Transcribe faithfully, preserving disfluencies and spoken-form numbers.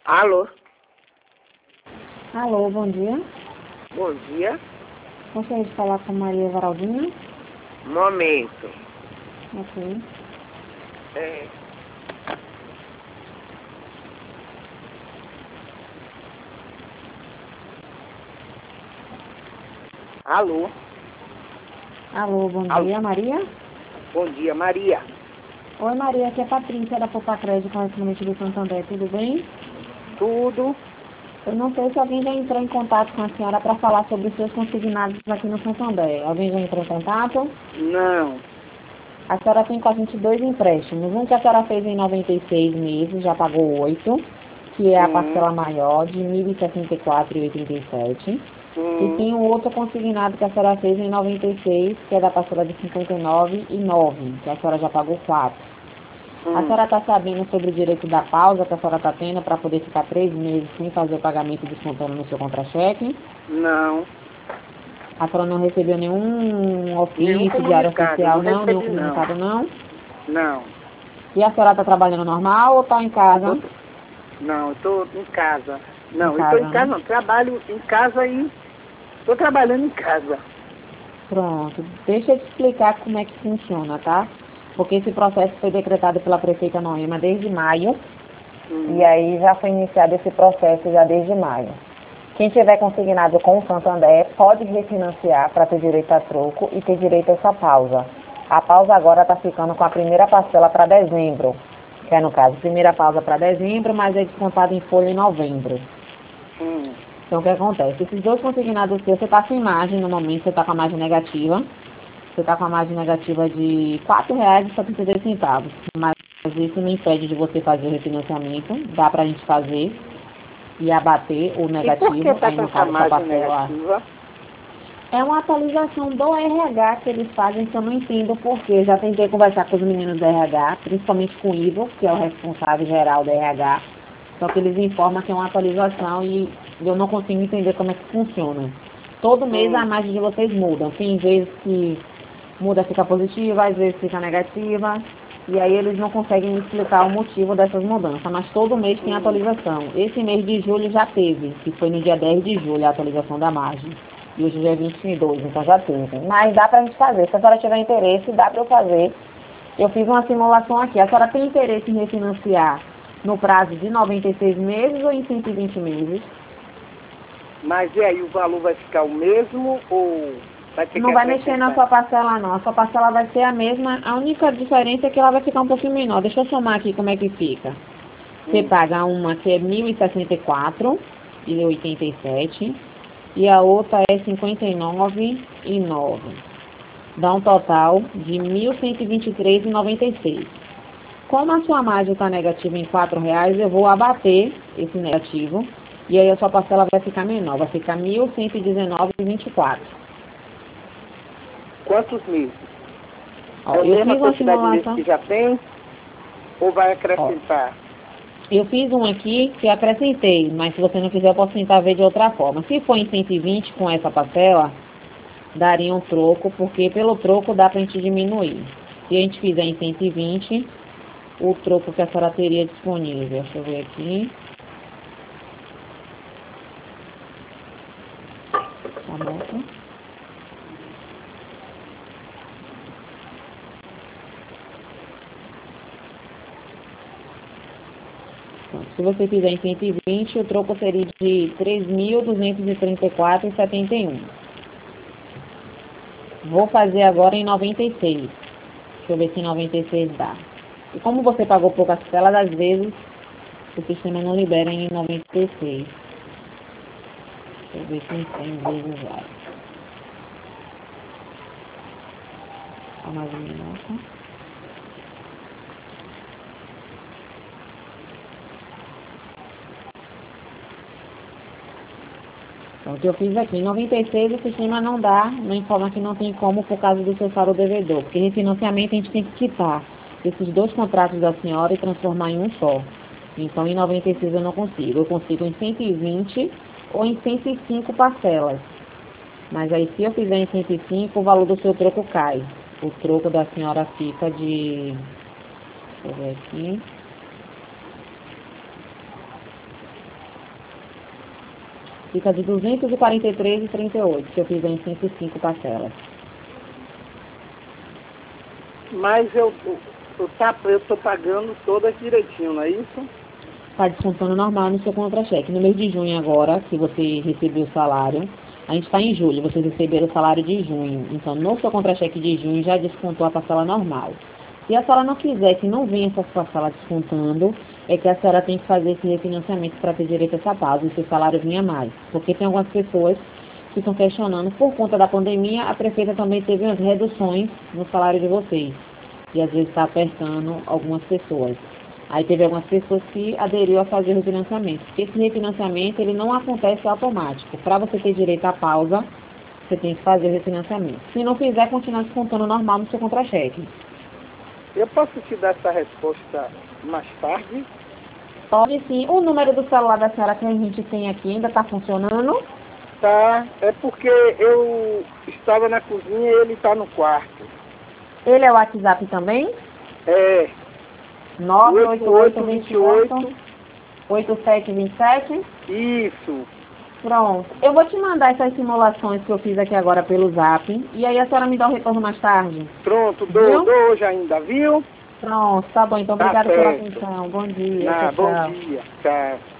Alô? Alô, bom dia. Bom dia. Gostaria de falar com Maria Varaldina. Momento. Ok. É. Alô? Alô, bom Alô? dia, Maria. Bom dia, Maria. Oi, Maria, aqui é a Patrícia da Poupa Crédito, correspondente do Santander, tudo bem? Tudo? Eu não sei se alguém já entrou em contato com a senhora para falar sobre os seus consignados aqui no Santander. Alguém já entrou em contato? Não. A senhora tem com a gente dois empréstimos. Um que a senhora fez em noventa e seis meses, já pagou oito, que é a Hum. parcela maior, de mil e sessenta e quatro reais e oitenta e sete centavos. E Hum. tem um outro consignado que a senhora fez em noventa e seis, que é da parcela de cinquenta e nove reais e nove centavos, que a senhora já pagou quatro. Hum. A senhora está sabendo sobre o direito da pausa que a senhora está tendo para poder ficar três meses sem fazer o pagamento descontando no seu contra-cheque? Não. A senhora não recebeu nenhum Nenhum ofício, diário comunicado, oficial, não não? Nenhum recebi não. comunicado, não? Não. E a senhora está trabalhando normal ou está em casa? Tô- Não, eu tô em casa. Em Não, eu tô casa, em casa né? não. Trabalho em casa e tô trabalhando em casa. Pronto. Deixa eu te explicar como é que funciona, tá? Porque esse processo foi decretado pela prefeita Noema desde maio. Hum. E aí já foi iniciado esse processo já desde maio. Quem tiver consignado com o Santander pode refinanciar para ter direito a troco e ter direito a essa pausa. A pausa agora está ficando com a primeira parcela para dezembro, que é no caso, primeira pausa para dezembro, mas é descontado em folha em novembro. Hum. Então o que acontece? Esses dois consignados seus, você está sem margem no momento, você está com a margem negativa. Você está com a margem negativa de quatro reais e setenta e dois centavos. Mas isso não impede de você fazer o refinanciamento. Dá para a gente fazer e abater o E por que negativo. tá Aí com no essa caso sua margem parcela. negativa? É uma atualização do R H que eles fazem, que eu não entendo porquê. Já tentei conversar com os meninos do R H, principalmente com o Ivo, que é o responsável geral do R H. Só que eles informam que é uma atualização e eu não consigo entender como é que funciona. Todo mês Hum. a margem de vocês muda. Tem vezes que muda, fica positiva, às vezes fica negativa. E aí eles não conseguem me explicar o motivo dessas mudanças. Mas todo mês tem Hum. atualização. Esse mês de julho já teve, que foi no dia dez de julho a atualização da margem. E hoje já é vinte e dois, então já teve. Mas dá pra gente fazer. Se a senhora tiver interesse, dá pra eu fazer. Eu fiz uma simulação aqui. A senhora tem interesse em refinanciar no prazo de noventa e seis meses ou em cento e vinte meses? Mas e aí, o valor vai ficar o mesmo ou vai ter Não que vai mexer na sua acrescentar? parcela não. A sua parcela vai ser a mesma. A única diferença é que ela vai ficar um pouquinho menor. Deixa eu somar aqui como é que fica. Você Hum. paga uma que é mil e sessenta e quatro reais e oitenta e sete e a outra é cinquenta e nove reais e nove centavos. Dá um total de mil cento e vinte e três reais e noventa e seis centavos. Como a sua margem está negativa em quatro reais, eu vou abater esse negativo e aí a sua parcela vai ficar menor, vai ficar mil cento e dezenove reais e vinte e quatro centavos. Quantos meses? Ó, É a eu mesma fiz uma quantidade de meses simulação. que já tem ou vai Ó, acrescentar? eu fiz um aqui que acrescentei, mas se você não quiser, eu posso tentar ver de outra forma. Se for em cento e vinte com essa parcela, daria um troco, porque pelo troco dá pra gente diminuir. Se a gente fizer em cento e vinte, o troco que a senhora teria disponível. Deixa eu ver aqui. Tá bom? Então, se você fizer em cento e vinte, o troco seria de três mil duzentos e trinta e quatro reais e setenta e um centavos. Vou fazer agora em noventa e seis. Deixa eu ver se em noventa e seis dá. E como você pagou poucas telas, às vezes o sistema não libera em noventa e seis. Deixa eu ver se em cem vezes vai. Só mais um minuto. Então, o que eu fiz aqui, em noventa e seis o sistema não dá, não informa que não tem como por causa do seu saldo devedor, porque refinanciamento a gente tem que quitar esses dois contratos da senhora e transformar em um só. Então, em noventa e seis eu não consigo, eu consigo em cento e vinte ou em cento e cinco parcelas. Mas aí, se eu fizer em cento e cinco, o valor do seu troco cai. O troco da senhora fica de... Deixa eu ver aqui. Fica de duzentos e quarenta e três reais e trinta e oito centavos, se eu fizer em cento e cinco parcelas. Mas eu eu tá, eu tô pagando todas direitinho, não é isso? Está descontando normal no seu contra-cheque. No mês de junho agora, que você recebeu o salário, a gente está em julho, vocês receberam o salário de junho. Então, no seu contra-cheque de junho já descontou a parcela normal. Se a senhora não quiser que não venha essa parcela descontando, é que a senhora tem que fazer esse refinanciamento para ter direito a essa pausa e seu salário vinha mais. Porque tem algumas pessoas que estão questionando, por conta da pandemia, a prefeita também teve umas reduções no salário de vocês. E às vezes está apertando algumas pessoas. Aí teve algumas pessoas que aderiram a fazer o refinanciamento. Porque esse refinanciamento ele não acontece automático. Para você ter direito à pausa, você tem que fazer o refinanciamento. Se não fizer, continuar descontando normal no seu contra-cheque. Eu posso te dar essa resposta mais tarde? Pode sim. O número do celular da senhora que a gente tem aqui ainda está funcionando? Tá, é porque eu estava na cozinha e ele está no quarto. Ele é o WhatsApp também? É. nove oito oito, dois oito, oito sete dois sete? Isso. Pronto. Eu vou te mandar essas simulações que eu fiz aqui agora pelo Zap. E aí a senhora me dá o retorno mais tarde. Pronto, dou, dou hoje ainda, viu? Pronto, tá bom. Então, Tá obrigada pela certo. atenção. Bom dia. Ah, Tchau, bom tchau. dia. Tchau.